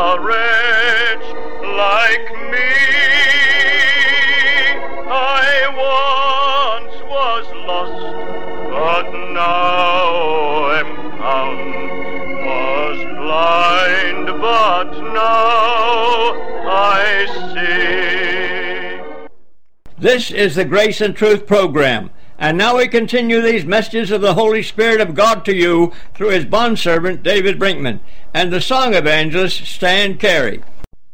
a wretch like me. I once was lost, but now am found. Was blind, but now I see. This is the Grace and Truth program. And now we continue these messages of the Holy Spirit of God to you through his bondservant David Brinkman and the song evangelist Stan Carey.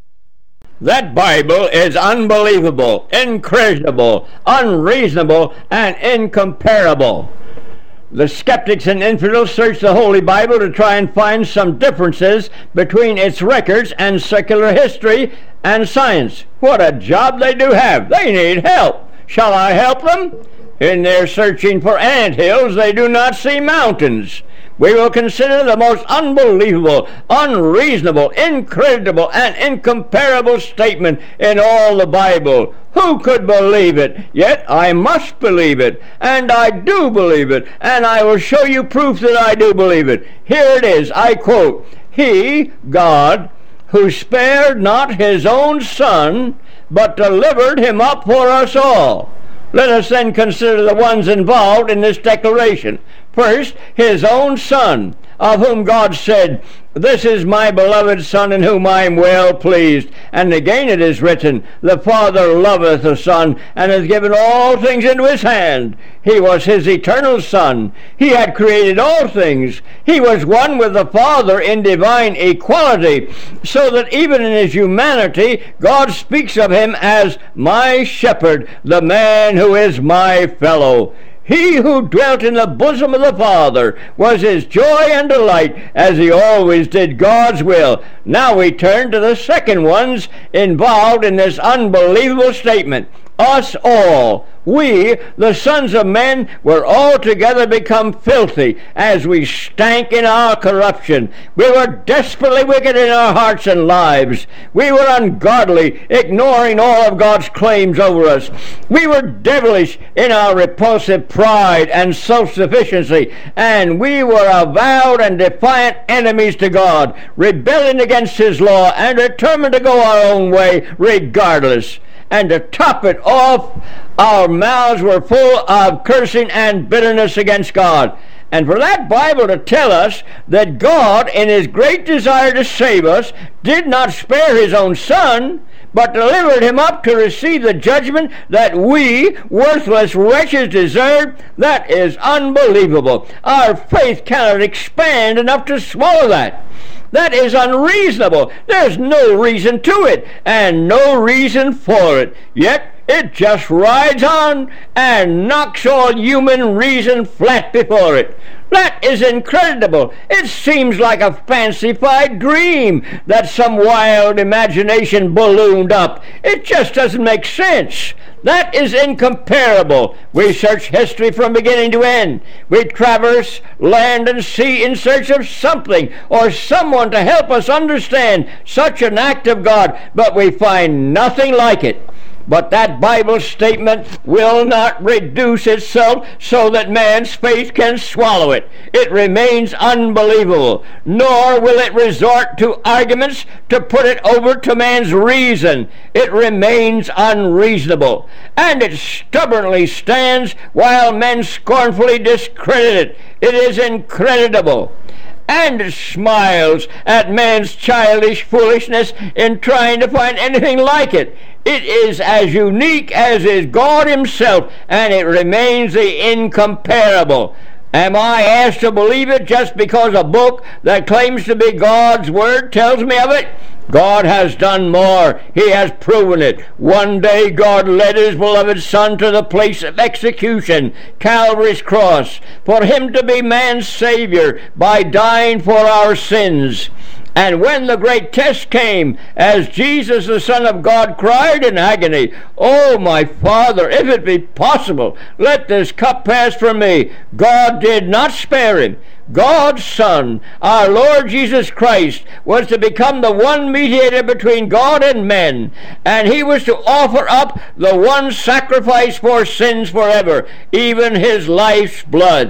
That Bible is unbelievable, incredible, unreasonable, and incomparable. The skeptics and infidels search the Holy Bible to try and find some differences between its records and secular history and science. What a job they do have. They need help. Shall I help them? In their searching for anthills, they do not see mountains. We will consider the most unbelievable, unreasonable, incredible, and incomparable statement in all the Bible. Who could believe it? Yet I must believe it, and I do believe it, and I will show you proof that I do believe it. Here it is, I quote, "He, God, who spared not his own Son, but delivered him up for us all." Let us then consider the ones involved in this declaration. First, his own Son, of whom God said, "This is my beloved Son, in whom I am well pleased." And again it is written, "The Father loveth the Son, and hath given all things into his hand." He was his eternal Son. He had created all things. He was one with the Father in divine equality, so that even in his humanity, God speaks of him as my shepherd, the man who is my fellow. He who dwelt in the bosom of the Father was his joy and delight, as he always did God's will. Now we turn to the second ones involved in this unbelievable statement. Us all, we, the sons of men, were altogether become filthy as we stank in our corruption. We were desperately wicked in our hearts and lives. We were ungodly, ignoring all of God's claims over us. We were devilish in our repulsive pride and self-sufficiency, and we were avowed and defiant enemies to God, rebelling against his law and determined to go our own way regardless. And to top it off, our mouths were full of cursing and bitterness against God. And for that Bible to tell us that God, in his great desire to save us, did not spare his own Son, but delivered him up to receive the judgment that we, worthless wretches, deserved, that is unbelievable. Our faith cannot expand enough to swallow that. That is unreasonable. There's no reason to it, and no reason for it. Yet it just rides on and knocks all human reason flat before it. That is incredible. It seems like a fancified dream that some wild imagination ballooned up. It just doesn't make sense. That is incomparable. We search history from beginning to end. We traverse land and sea in search of something or someone to help us understand such an act of God, but we find nothing like it. But that Bible statement will not reduce itself so that man's faith can swallow it. It remains unbelievable, nor will it resort to arguments to put it over to man's reason. It remains unreasonable, and it stubbornly stands while men scornfully discredit it. It is incredible. And it smiles at man's childish foolishness in trying to find anything like it. It is as unique as is God himself, and it remains the incomparable. Am I asked to believe it just because a book that claims to be God's Word tells me of it? God has done more. He has proven it. One day God led his beloved Son to the place of execution, Calvary's cross, for him to be man's Savior by dying for our sins. And when the great test came, as Jesus, the Son of God, cried in agony, "Oh, my Father, if it be possible, let this cup pass from me," God did not spare him. God's Son, our Lord Jesus Christ, was to become the one mediator between God and men, and he was to offer up the one sacrifice for sins forever, even his life's blood.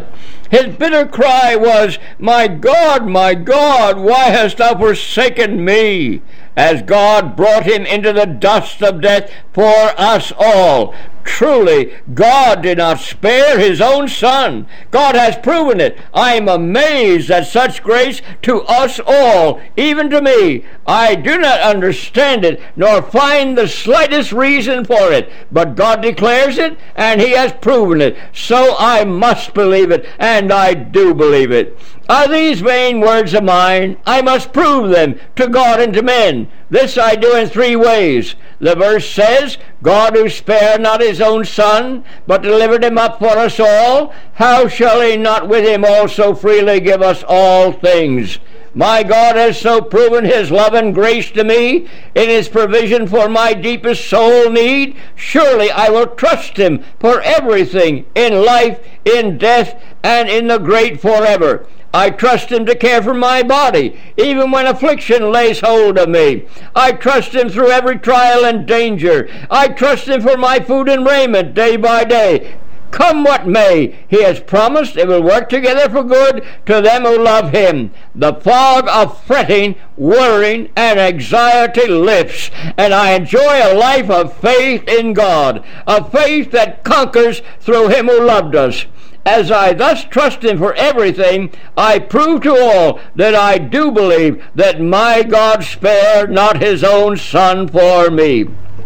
His bitter cry was, my God, why hast thou forsaken me? As God brought him into the dust of death for us all. Truly, God did not spare his own Son. God has proven it. I am amazed at such grace to us all, even to me. I do not understand it, nor find the slightest reason for it. But God declares it, and he has proven it. So I must believe it, and I do believe it. Are these vain words of mine? I must prove them to God and to men. This I do in 3 ways. The verse says, God who spared not his own Son, but delivered him up for us all, how shall he not with him also freely give us all things? My God has so proven his love and grace to me in his provision for my deepest soul need. Surely I will trust him for everything in life, in death, and in the great forever. I trust him to care for my body, even when affliction lays hold of me. I trust him through every trial and danger. I trust him for my food and raiment day by day. Come what may, he has promised it will work together for good to them who love him. The fog of fretting, worrying, and anxiety lifts, and I enjoy a life of faith in God, a faith that conquers through him who loved us. As I thus trust him for everything, I prove to all that I do believe that my God spared not his own Son for me.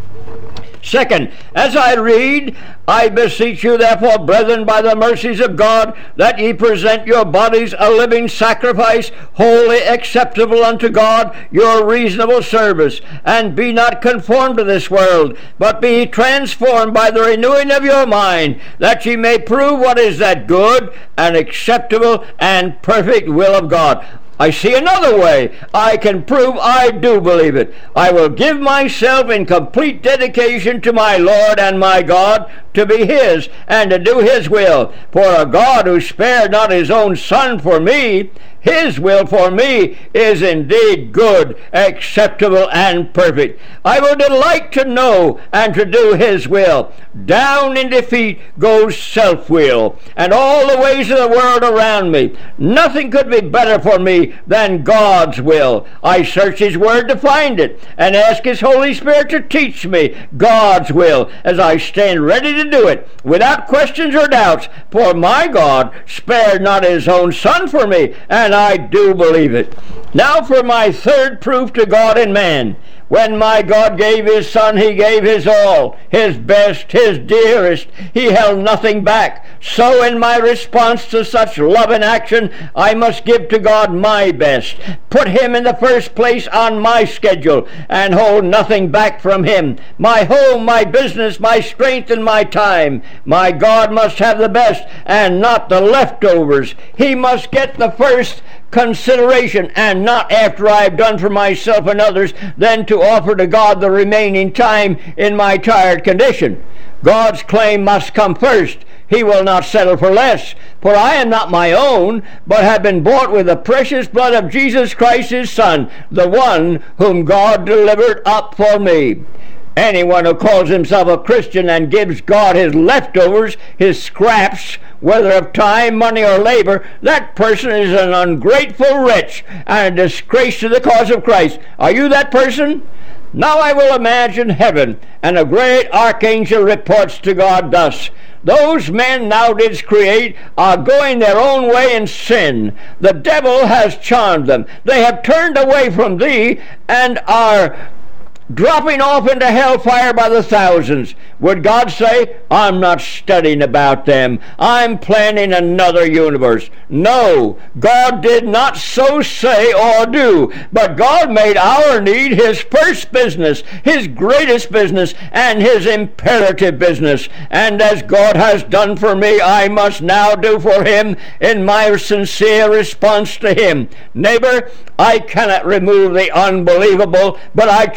Second, as I read, I beseech you therefore, brethren, by the mercies of God, that ye present your bodies a living sacrifice, wholly acceptable unto God, your reasonable service. And be not conformed to this world, but be transformed by the renewing of your mind, that ye may prove what is that good and acceptable and perfect will of God. I see another way. I can prove I do believe it. I will give myself in complete dedication to my Lord and my God, to be his and to do his will. For a God who spared not his own Son for me, his will for me is indeed good, acceptable, and perfect. I will delight to know and to do his will. Down in defeat goes self-will and all the ways of the world around me. Nothing could be better for me than God's will. I search his word to find it and ask his Holy Spirit to teach me God's will as I stand ready to do it without questions or doubts. For my God spared not his own Son for me, and I do believe it. Now for my third proof to God and man. When my God gave his Son, he gave his all, his best, his dearest. He held nothing back. So in my response to such love and action, I must give to God my best, put him in the first place on my schedule, and hold nothing back from him. My home, my business, my strength, and my time. My God must have the best and not the leftovers. He must get the first consideration, and not after I've done for myself and others, then to offer to God the remaining time in my tired condition. God's claim must come first. He will not settle for less. For I am not my own, but have been bought with the precious blood of Jesus Christ his Son, the one whom God delivered up for me. Anyone who calls himself a Christian and gives God his leftovers, his scraps, whether of time, money, or labor, that person is an ungrateful wretch and a disgrace to the cause of Christ. Are you that person? Now I will imagine heaven, and a great archangel reports to God thus: those men thou didst create are going their own way in sin. The devil has charmed them. They have turned away from thee and are dropping off into hellfire by the thousands. Would God say, I'm not studying about them, I'm planning another universe? No, God did not so say or do, but God made our need his first business, his greatest business, and his imperative business. And as God has done for me, I must now do for him in my sincere response to him. Neighbor, I cannot remove the unbelievable, but I challenge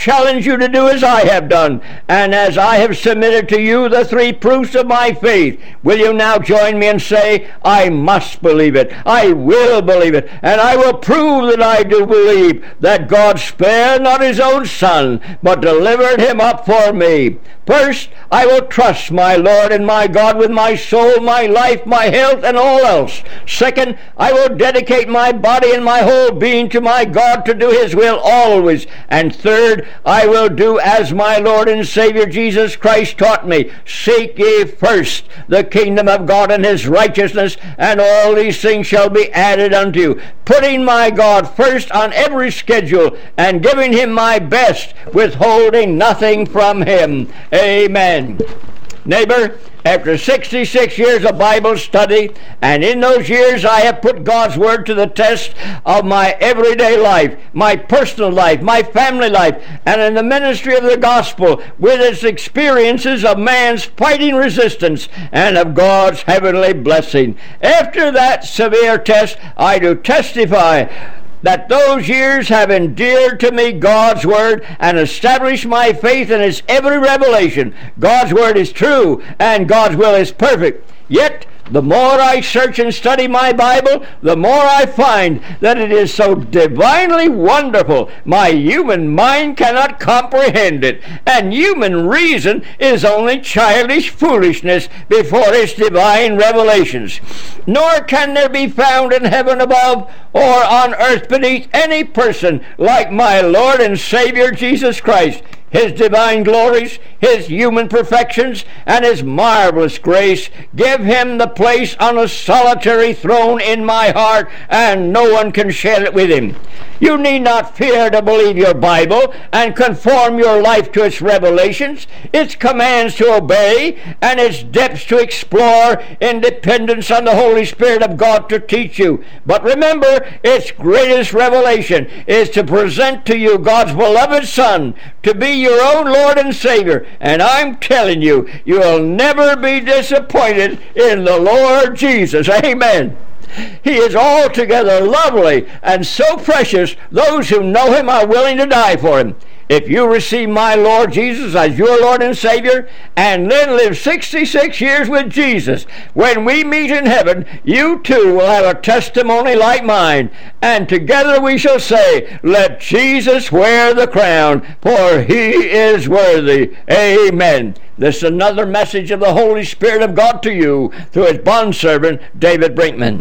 commands you to do as I have done, and as I have submitted to you the three proofs of my faith, will you now join me and say, I must believe it, I will believe it, and I will prove that I do believe that God spared not his own Son, but delivered him up for me. First, I will trust my Lord and my God with my soul, my life, my health, and all else. Second, I will dedicate my body and my whole being to my God to do his will always. And third, I will do as my Lord and Savior Jesus Christ taught me. Seek ye first the kingdom of God and his righteousness, and all these things shall be added unto you. Putting my God first on every schedule and giving him my best, withholding nothing from him. Amen. Neighbor, after 66 years of Bible study, and in those years I have put God's Word to the test of my everyday life, my personal life, my family life, and in the ministry of the gospel with its experiences of man's fighting resistance and of God's heavenly blessing. After that severe test, I do testify that those years have endeared to me God's Word and established my faith in its every revelation. God's Word is true and God's will is perfect. Yet, the more I search and study my Bible, the more I find that it is so divinely wonderful, my human mind cannot comprehend it, and human reason is only childish foolishness before its divine revelations. Nor can there be found in heaven above or on earth beneath any person like my Lord and Savior Jesus Christ. His divine glories, his human perfections, and his marvelous grace give him the place on a solitary throne in my heart, and no one can share it with him. You need not fear to believe your Bible and conform your life to its revelations, its commands to obey, and its depths to explore in dependence on the Holy Spirit of God to teach you. But remember, its greatest revelation is to present to you God's beloved Son to be your own Lord and Savior. And I'm telling you, you'll never be disappointed in the Lord Jesus. Amen. He is altogether lovely and so precious, those who know him are willing to die for him. If you receive my Lord Jesus as your Lord and Savior, and then live 66 years with Jesus, when we meet in heaven, you too will have a testimony like mine, and together we shall say, let Jesus wear the crown, for he is worthy. Amen. This is another message of the Holy Spirit of God to you through his bondservant, David Brinkman.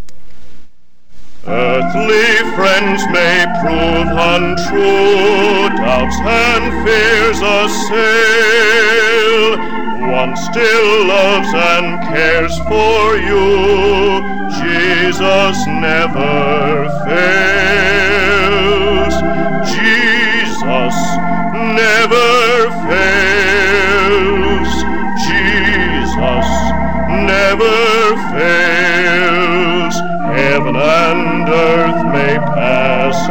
Earthly friends may prove untrue, doubts and fears assail. One still loves and cares for you. Jesus never fails. Jesus never fails. Jesus never fails. Heaven and earth may pass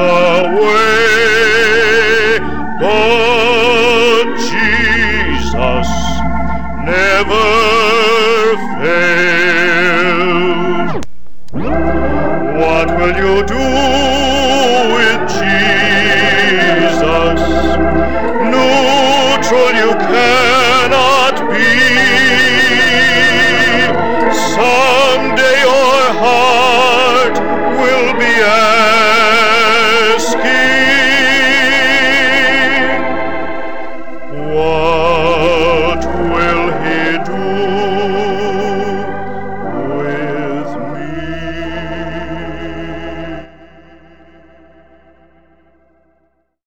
away, but Jesus never